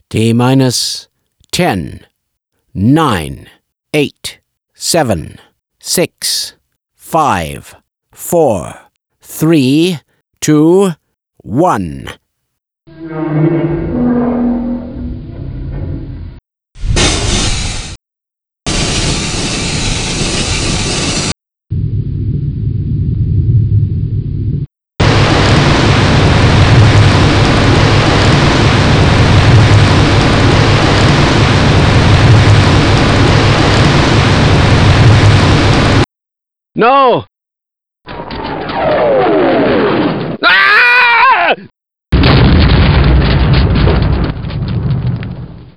T minus 10, 9, 8, 7, 6, 5, 4, 3, 2, 1. No!